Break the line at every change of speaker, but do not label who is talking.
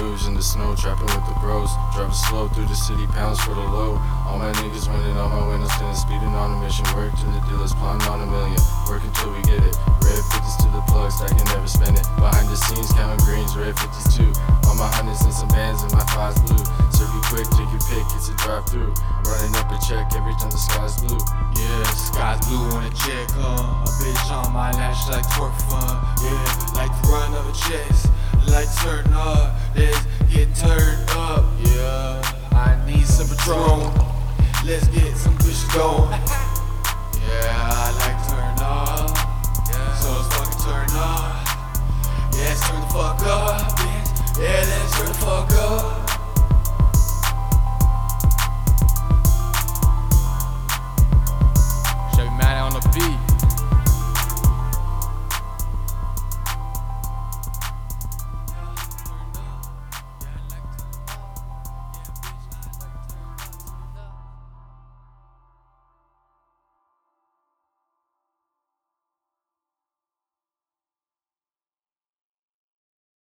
moves in the snow, trapping with the bros. Driving slow through the city, pounds for the low. All my niggas winning, all my windows tinted, speeding on a mission. Work to the dealers, plotting on a million. Work until we get it. Red 50s to the plug, stacking, never spend it. Behind the scenes, counting greens, red 50s too. All my hundreds and some bands and my fives blue. Serve you quick, take your pick, it's a drive through. Running up a check every time the sky's blue.
Yeah, the sky's blue on a check, A bitch on my lash like twerk fun. Yeah, like the run of a chest. Like turn up, let's get turned up. Yeah, I need some Patron. Let's get some bitches going. Yeah, I like to turn up. So let's fucking turn up. Yeah, let's turn the fuck up, bitch. Yeah, let's turn the fuck up.